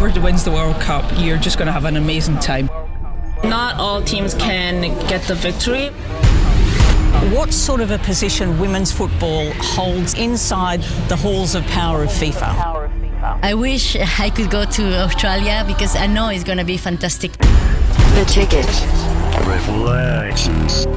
whoever wins the World Cup, you're just going to have an amazing time. Not all teams can get the victory. What sort of a position women's football holds inside the halls of power of FIFA? I wish I could go to Australia because I know it's going to be fantastic. The Ticket. Reflections.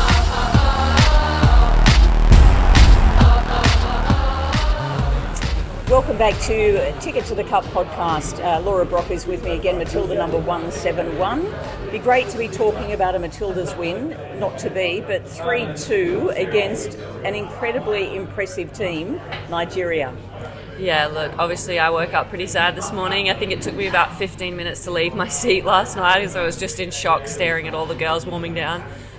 Welcome back to Ticket to the Cup podcast. Laura Brock is with me again, Matilda number 171. Be great to be talking about a Matilda's win, not to be, but 3-2 against an incredibly impressive team, Nigeria. Yeah, look, obviously I woke up pretty sad this morning. I think it took me about 15 minutes to leave my seat last night because I was just in shock staring at all the girls warming down.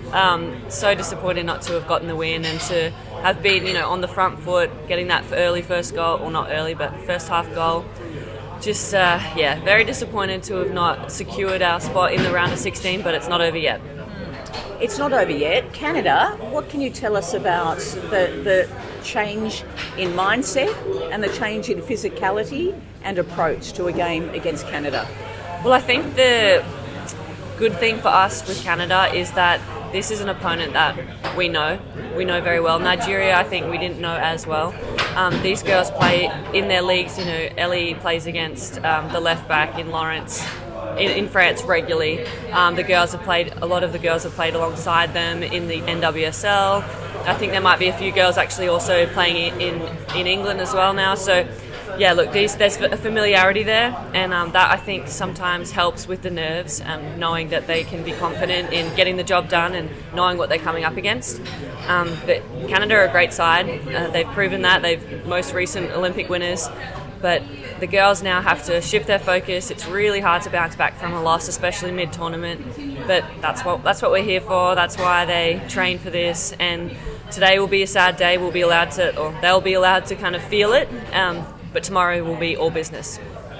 So disappointed not to have gotten the win and to have been, on the front foot, getting that early first goal, or not early, but first half goal. Just, very disappointed to have not secured our spot in the round of 16, but it's not over yet. It's not over yet. Canada, what can you tell us about the change in mindset and the change in physicality and approach to a game against Canada? Well, I think the good thing for us with Canada is that this is an opponent that we know very well. Nigeria, I think we didn't know as well. These girls play in their leagues. Ellie plays against the left back in Lawrence in France regularly. A lot of the girls have played alongside them in the NWSL. I think there might be a few girls actually also playing in England as well now. So, yeah, look, there's a familiarity there, and that I think sometimes helps with the nerves, knowing that they can be confident in getting the job done and knowing what they're coming up against. But Canada are a great side. They've proven that. They've most recent Olympic winners. But the girls now have to shift their focus. It's really hard to bounce back from a loss, especially mid-tournament. But that's what we're here for. That's why they train for this. And today will be a sad day. They'll be allowed to kind of feel it. But tomorrow will be all business.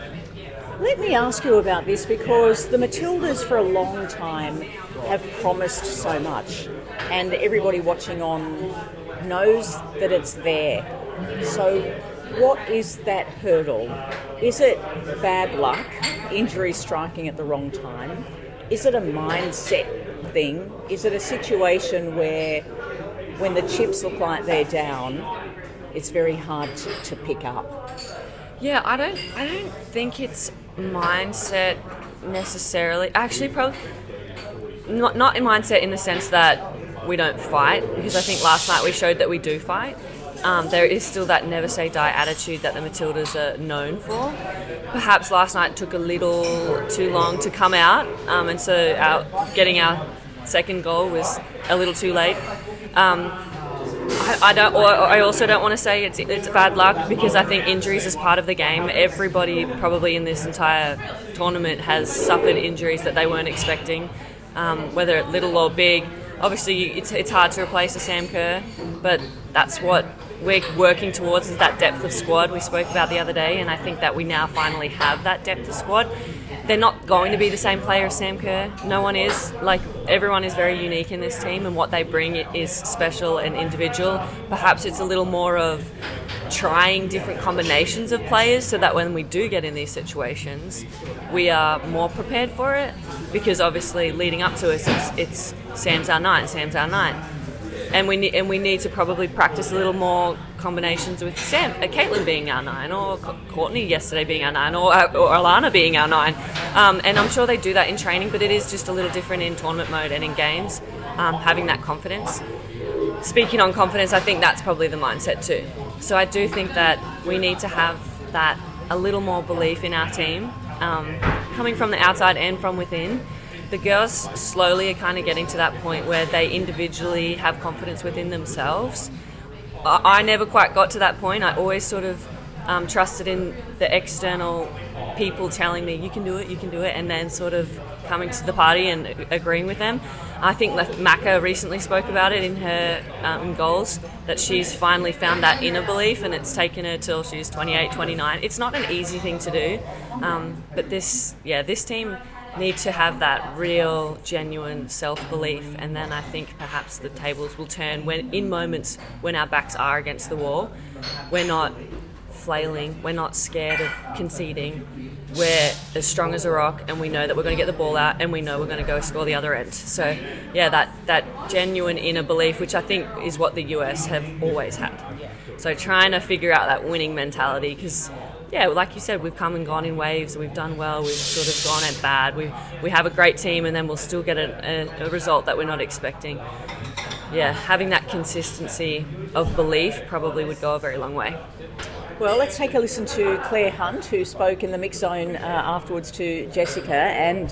Let me ask you about this, because the Matildas for a long time have promised so much, and everybody watching on knows that it's there. So what is that hurdle? Is it bad luck, injury striking at the wrong time? Is it a mindset thing? Is it a situation where when the chips look like they're down, it's very hard to pick up? Yeah, I don't think it's mindset necessarily. Actually, probably not in mindset in the sense that we don't fight, because I think last night we showed that we do fight. There is still that never say die attitude that the Matildas are known for. Perhaps last night took a little too long to come out, and so getting our second goal was a little too late. I also don't want to say it's bad luck, because I think injuries is part of the game. Everybody probably in this entire tournament has suffered injuries that they weren't expecting, whether little or big. Obviously, it's hard to replace a Sam Kerr, but that's what we're working towards, is that depth of squad we spoke about the other day, and I think that we now finally have that depth of squad. They're not going to be the same player as Sam Kerr. No one is. Everyone is very unique in this team, and what they bring is special and individual. Perhaps it's a little more of trying different combinations of players so that when we do get in these situations, we are more prepared for it, because obviously leading up to us, it's Sam's our nine. And we need to probably practice a little more combinations with Caitlin being our 9, or Courtney yesterday being our 9, or Alana being our 9. And I'm sure they do that in training, but it is just a little different in tournament mode and in games, having that confidence. Speaking on confidence, I think that's probably the mindset too. So I do think that we need to have that a little more belief in our team, coming from the outside and from within. The girls slowly are kind of getting to that point where they individually have confidence within themselves. I never quite got to that point. I always sort of trusted in the external people telling me, you can do it, and then sort of coming to the party and agreeing with them. I think that Maka recently spoke about it in her in goals, that she's finally found that inner belief, and it's taken her till she's 28, 29. It's not an easy thing to do, but this team need to have that real, genuine self-belief, and then I think perhaps the tables will turn when in moments when our backs are against the wall. We're not flailing. We're not scared of conceding. We're as strong as a rock, and we know that we're going to get the ball out, and we know we're going to go score the other end. So, yeah, that genuine inner belief, which I think is what the US have always had. So trying to figure out that winning mentality, because, yeah, like you said, we've come and gone in waves. We've done well. We've sort of gone at bad. We have a great team, and then we'll still get a result that we're not expecting. Yeah, having that consistency of belief probably would go a very long way. Well, let's take a listen to Claire Hunt, who spoke in the mix zone afterwards to Jessica. And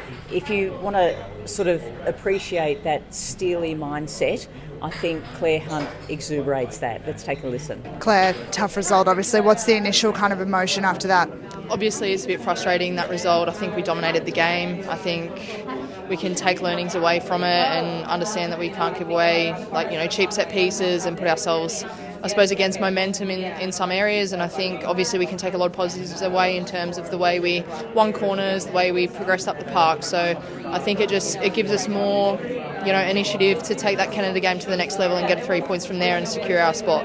if you want to sort of appreciate that steely mindset, I think Claire Hunt exuberates that. Let's take a listen. Claire, tough result, obviously. What's the initial kind of emotion after that? Obviously, it's a bit frustrating, that result. I think we dominated the game. I think we can take learnings away from it and understand that we can't give away, cheap set pieces and put ourselves, I suppose, against momentum in some areas. And I think obviously we can take a lot of positives away in terms of the way we won corners, the way we progressed up the park. So I think it gives us more, initiative to take that Canada game to the next level and get 3 points from there and secure our spot.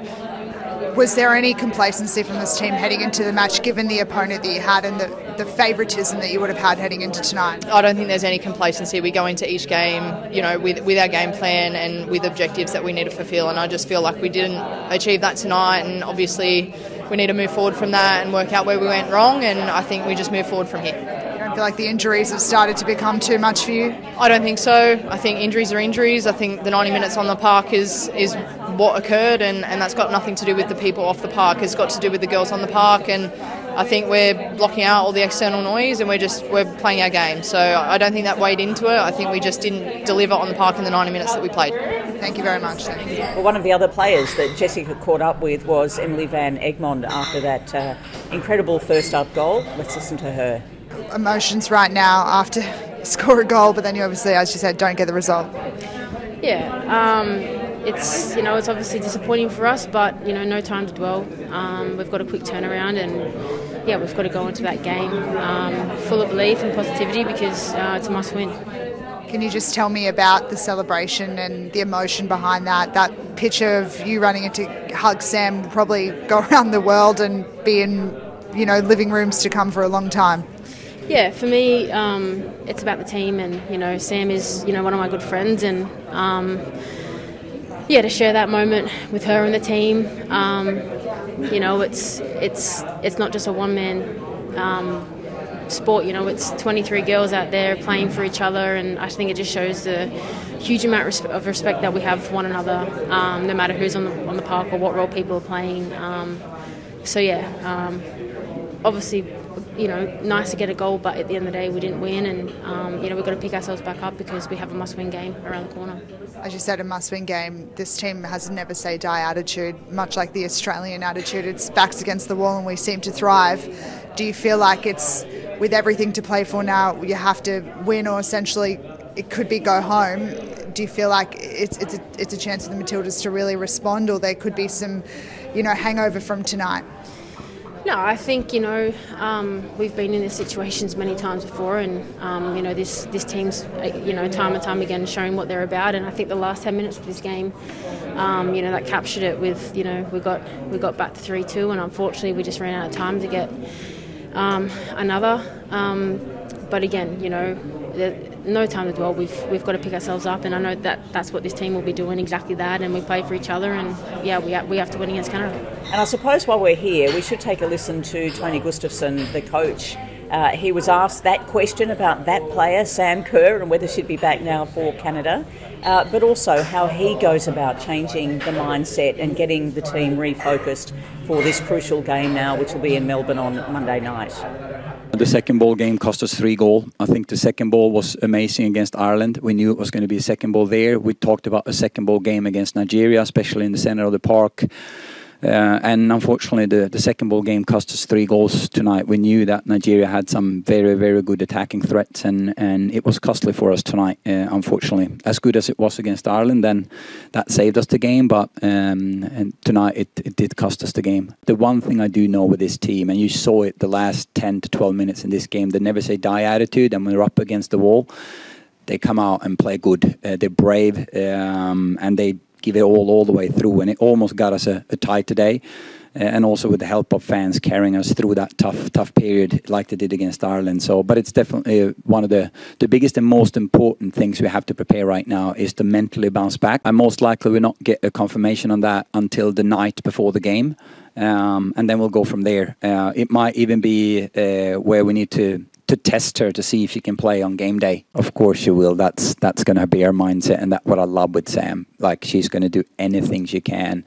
Was there any complacency from this team heading into the match, given the opponent that you had and the favouritism that you would have had heading into tonight? I don't think there's any complacency. We go into each game, with our game plan and with objectives that we need to fulfil, and I just feel like we didn't achieve that tonight, and obviously we need to move forward from that and work out where we went wrong, and I think we just move forward from here. You don't feel like the injuries have started to become too much for you? I don't think so. I think injuries are injuries. I think the 90 minutes on the park is what occurred, and that's got nothing to do with the people off the park. It's got to do with the girls on the park, and I think we're blocking out all the external noise, and we're playing our game. So I don't think that weighed into it. I think we just didn't deliver on the park in the 90 minutes that we played. Thank you very much. Well, one of the other players that Jessica caught up with was Emily Van Egmond after that incredible first-up goal. Let's listen to her. Emotions right now after you score a goal, but then you obviously, as you said, don't get the result. Yeah, it's obviously disappointing for us, but no time to dwell. We've got a quick turnaround, and yeah, we've got to go into that game full of belief and positivity, because it's a must-win. Can you just tell me about the celebration and the emotion behind that? That picture of you running into hug Sam will probably go around the world and be in living rooms to come for a long time. Yeah, for me, it's about the team, and Sam is one of my good friends, and to share that moment with her and the team, it's not just a one-man sport. It's 23 girls out there playing for each other, and I think it just shows the huge amount of respect that we have for one another, no matter who's on the park or what role people are playing. Obviously, nice to get a goal, but at the end of the day, we didn't win, and we've got to pick ourselves back up because we have a must-win game around the corner. As you said, a must-win game. This team has a never-say-die attitude, much like the Australian attitude. It's backs against the wall, and we seem to thrive. Do you feel like it's, with everything to play for now, you have to win, or essentially it could be go home? Do you feel like it's a chance for the Matildas to really respond, or there could be some, hangover from tonight? No, I think, we've been in these situations many times before, and, this team's, time and time again showing what they're about, and I think the last 10 minutes of this game, that captured it with, we got back to 3-2, and unfortunately we just ran out of time to get another. But again, no time to dwell. We've got to pick ourselves up, and I know that's what this team will be doing, exactly that, and we play for each other, and yeah, we have to win against Canada. And I suppose while we're here, we should take a listen to Tony Gustafsson, the coach. He was asked that question about that player, Sam Kerr, and whether she'd be back now for Canada, but also how he goes about changing the mindset and getting the team refocused for this crucial game now, which will be in Melbourne on Monday night. The second ball game cost us 3 goals. I think the second ball was amazing against Ireland. We knew it was going to be a second ball there. We talked about a second ball game against Nigeria, especially in the center of the park. And unfortunately, the second ball game cost us 3 goals tonight. We knew that Nigeria had some very, very good attacking threats, and it was costly for us tonight, unfortunately. As good as it was against Ireland, then that saved us the game, but and tonight it did cost us the game. The one thing I do know with this team, and you saw it the last 10 to 12 minutes in this game, the never-say-die attitude, and when they're up against the wall, they come out and play good. They're brave, and they give it all the way through, and it almost got us a tie today. and also with the help of fans carrying us through that tough period like they did against Ireland. So, but it's definitely one of the biggest and most important things we have to prepare right now is to mentally bounce back. I most likely will not get a confirmation on that until the night before the game, and then we'll go from there. It might even be where we need to test her to see if she can play on game day. Of course she will. That's going to be our mindset, and that's what I love with Sam. Like, she's going to do anything she can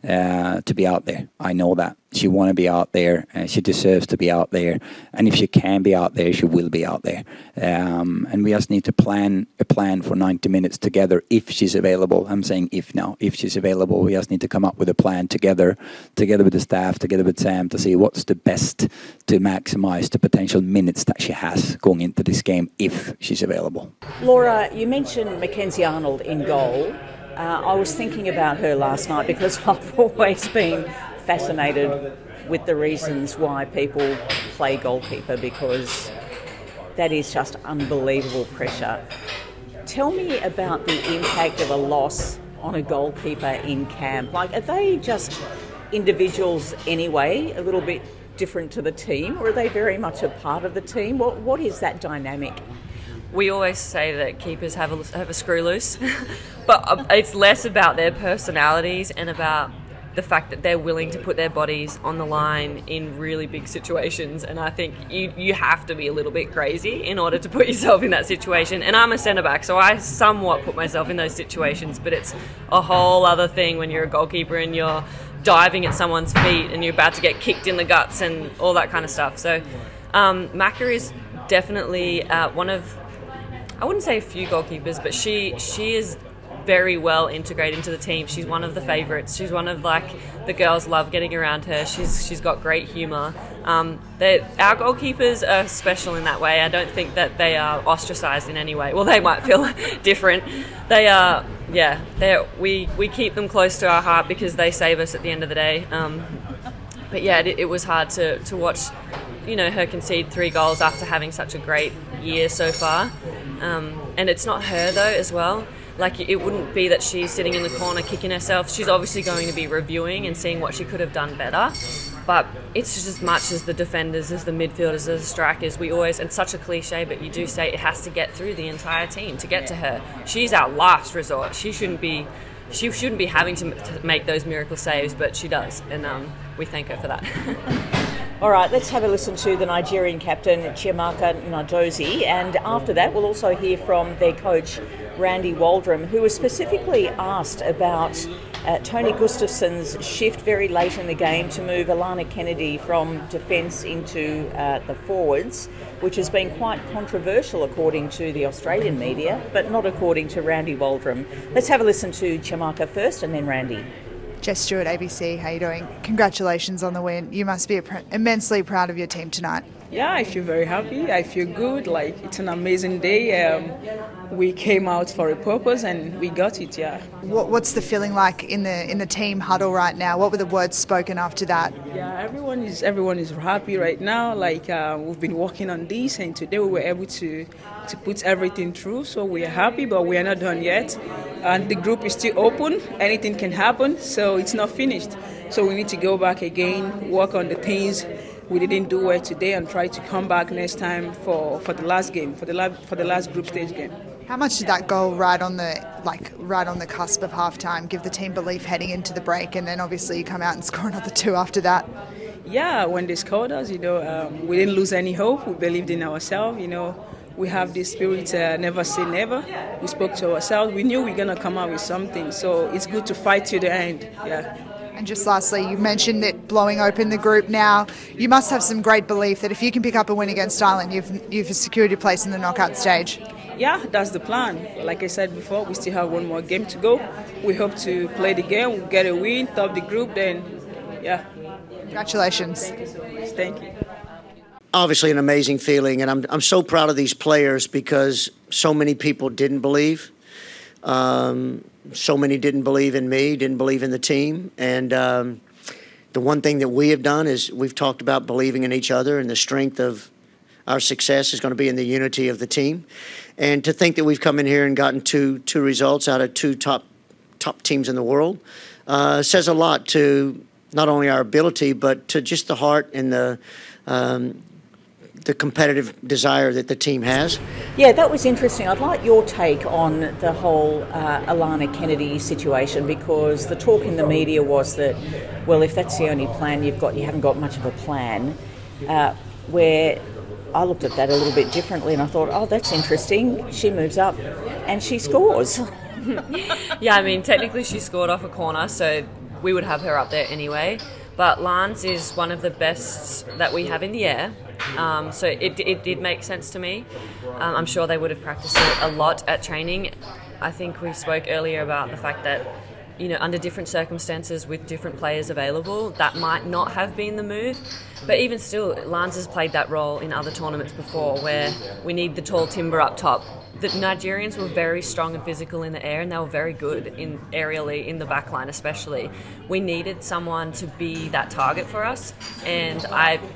to be out there. I know that. She want to be out there. She deserves to be out there. And if she can be out there, she will be out there. And we just need to plan a plan for 90 minutes together if she's available. I'm saying if now. If she's available, we just need to come up with a plan together with the staff, together with Sam, to see what's the best to maximize the potential minutes that she has going into this game if she's available. Laura, you mentioned Mackenzie Arnold in goal. I was thinking about her last night because I've always been fascinated with the reasons why people play goalkeeper, because that is just unbelievable pressure. Tell me about the impact of a loss on a goalkeeper in camp. Like, are they just individuals anyway, a little bit different to the team, or are they very much a part of the team? What is that dynamic? We always say that keepers have a screw loose, but it's less about their personalities and about the fact that they're willing to put their bodies on the line in really big situations. And I think you have to be a little bit crazy in order to put yourself in that situation. And I'm a centre-back, so I somewhat put myself in those situations, but it's a whole other thing when you're a goalkeeper and you're diving at someone's feet and you're about to get kicked in the guts and all that kind of stuff. So Macca is definitely one of, I wouldn't say a few goalkeepers, but she is very well integrated into the team. She's one of the favourites. She's one of, like, the girls love getting around her. She's got great humour. Our goalkeepers are special in that way. I don't think that they are ostracised in any way. Well, they might feel different. They are, we keep them close to our heart because they save us at the end of the day. But yeah, it was hard to watch, her concede 3 goals after having such a great year so far. And it's not her though as well. Like, it wouldn't be that she's sitting in the corner kicking herself. She's obviously going to be reviewing and seeing what she could have done better. But it's just as much as the defenders, as the midfielders, as the strikers. We always, and such a cliche, but you do say it has to get through the entire team to get to her. She's our last resort. She shouldn't be having to make those miracle saves, but she does. And we thank her for that. All right, let's have a listen to the Nigerian captain, Chiamaka Nnadozie, and after that we'll also hear from their coach, Randy Waldrum, who was specifically asked about Tony Gustafsson's shift very late in the game to move Alana Kennedy from defence into the forwards, which has been quite controversial according to the Australian media, but not according to Randy Waldrum. Let's have a listen to Chiamaka first and then Randy. Jess Stewart, ABC, how are you doing? Congratulations on the win. You must be immensely proud of your team tonight. Yeah, I feel very happy. I feel good. Like, it's an amazing day. We came out for a purpose and we got it. Yeah. What's the feeling like in the team huddle right now? What were the words spoken after that? Yeah, everyone is happy right now. Like, we've been working on this, and today we were able to put everything through. So we are happy, but we are not done yet. And the group is still open. Anything can happen, so it's not finished. So we need to go back again, work on the things we didn't do well today, and try to come back next time for the last game, for the last group stage game. How much did that goal right on the cusp of halftime give the team belief heading into the break, and then obviously you come out and score another 2 after that? Yeah, when they scored us, we didn't lose any hope. We believed in ourselves. We have this spirit, never say never. We spoke to ourselves. We knew we were going to come out with something, so it's good to fight to the end. Yeah. And just lastly, you mentioned it blowing open the group now. You must have some great belief that if you can pick up a win against Ireland, you've secured your place in the knockout stage. Yeah, that's the plan. Like I said before, we still have one more game to go. We hope to play the game, we'll get a win, top the group, then, yeah. Congratulations. Thank you so much. Thank you. Obviously an amazing feeling, and I'm so proud of these players because so many people didn't believe. So many didn't believe in me, didn't believe in the team. And the one thing that we have done is we've talked about believing in each other, and the strength of our success is going to be in the unity of the team. And to think that we've come in here and gotten two results out of 2 top teams in the world says a lot to not only our ability, but to just the heart and the competitive desire that the team has. Yeah, that was interesting. I'd like your take on the whole Alana Kennedy situation, because the talk in the media was that, well, if that's the only plan you haven't got much of a plan. Where I looked at that a little bit differently, and I thought, oh, that's interesting. She moves up and she scores. Yeah, I mean, technically she scored off a corner, so we would have her up there anyway. But Lance is one of the best that we have in the air. So it did make sense to me. I'm sure they would have practiced it a lot at training. I think we spoke earlier about the fact that, you know, under different circumstances with different players available, that might not have been the move. But even still, Lance has played that role in other tournaments before, where we need the tall timber up top. The Nigerians were very strong and physical in the air, and they were very good in aerially in the back line especially. We needed someone to be that target for us, and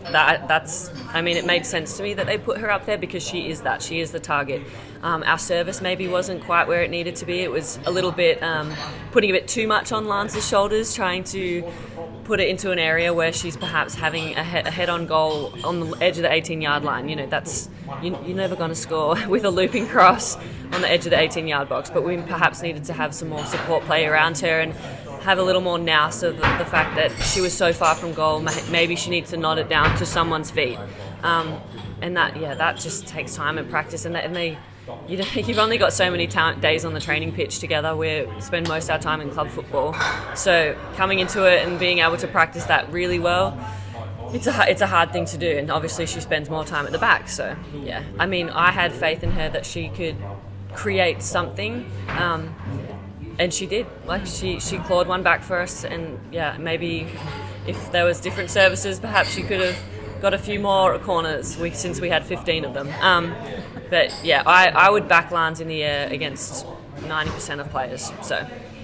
it made sense to me that they put her up there, because she is the target. Our service maybe wasn't quite where it needed to be. It was a little bit putting a bit too much on Lance's shoulders, trying to put it into an area where she's perhaps having a head-on goal on the edge of the 18-yard line. You know, that's you're never going to score with a looping cross on the edge of the 18-yard box. But we perhaps needed to have some more support play around her and have a little more nous of the fact that she was so far from goal. Maybe she needs to nod it down to someone's feet, and that just takes time and practice. You've only got so many days on the training pitch together. We spend most of our time in club football, so coming into it and being able to practice that really well, it's a hard thing to do. And obviously she spends more time at the back. So yeah, I mean, I had faith in her that she could create something, and she did. Like she clawed one back for us, and yeah, maybe if there was different services, perhaps she could have got a few more corners since we had 15 of them. But yeah, I would back Lance in the air against 90% of players. So.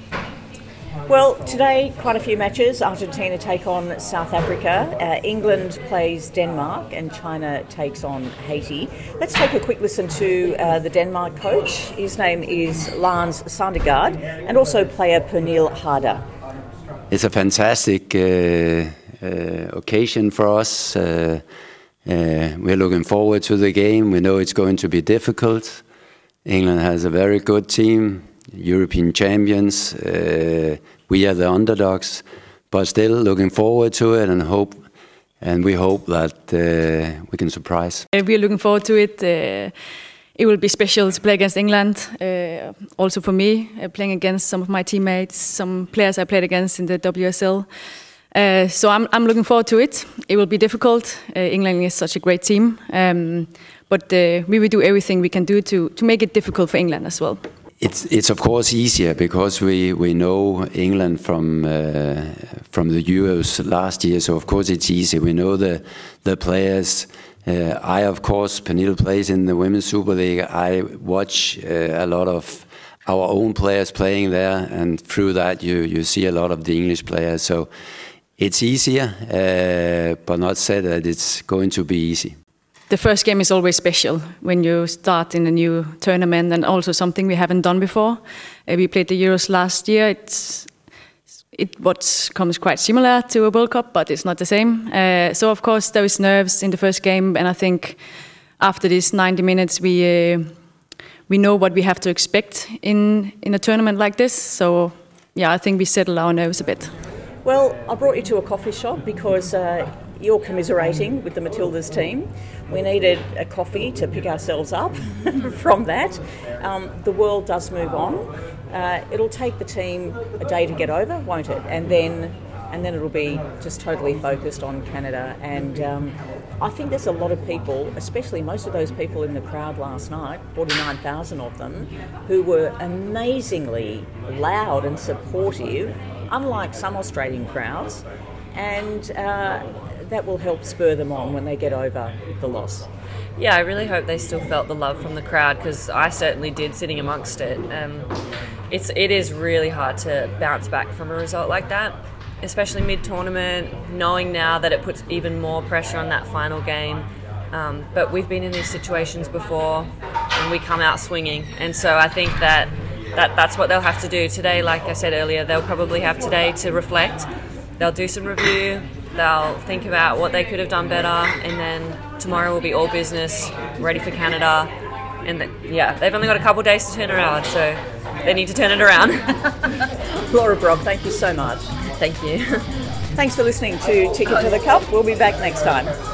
Well, today, quite a few matches. Argentina take on South Africa. England plays Denmark, and China takes on Haiti. Let's take a quick listen to the Denmark coach. His name is Lars Sandegaard, and also player Pernille Harder. It's a fantastic occasion for us. We're looking forward to the game. We know it's going to be difficult. England has a very good team, European champions. We are the underdogs, but still looking forward to it, and we hope that we can surprise. We are looking forward to it. It will be special to play against England. Also for me, playing against some of my teammates, some players I played against in the WSL. So I'm looking forward to it. It will be difficult. England is such a great team, but we will do everything we can do to make it difficult for England as well. It's of course easier because we know England from the Euros last year, so of course it's easy. We know the players. Of course, Pernille plays in the Women's Super League. I watch a lot of our own players playing there, and through that you see a lot of the English players. So it's easier, but not said that it's going to be easy. The first game is always special when you start in a new tournament, and also something we haven't done before. We played the Euros last year. What comes quite similar to a World Cup, but it's not the same. So of course there is nerves in the first game, and I think after these 90 minutes we know what we have to expect in a tournament like this. So yeah, I think we settle our nerves a bit. Well, I brought you to a coffee shop because you're commiserating with the Matildas team. We needed a coffee to pick ourselves up from that. The world does move on. It'll take the team a day to get over, won't it? And then it'll be just totally focused on Canada. And I think there's a lot of people, especially most of those people in the crowd last night, 49,000 of them, who were amazingly loud and supportive, unlike some Australian crowds. And that will help spur them on when they get over the loss. Yeah, I really hope they still felt the love from the crowd, because I certainly did sitting amongst it. It is really hard to bounce back from a result like that, especially mid-tournament, knowing now that it puts even more pressure on that final game. But we've been in these situations before and we come out swinging. And so I think that's what they'll have to do today. Like I said earlier, they'll probably have today to reflect. they'll do some review, they'll think about what they could have done better, and then tomorrow will be all business, ready for Canada. And they've only got a couple of days to turn around, so they need to turn it around. Laura Brock, thank you so much. Thank you. Thanks for listening to Ticket to the Cup. We'll be back next time.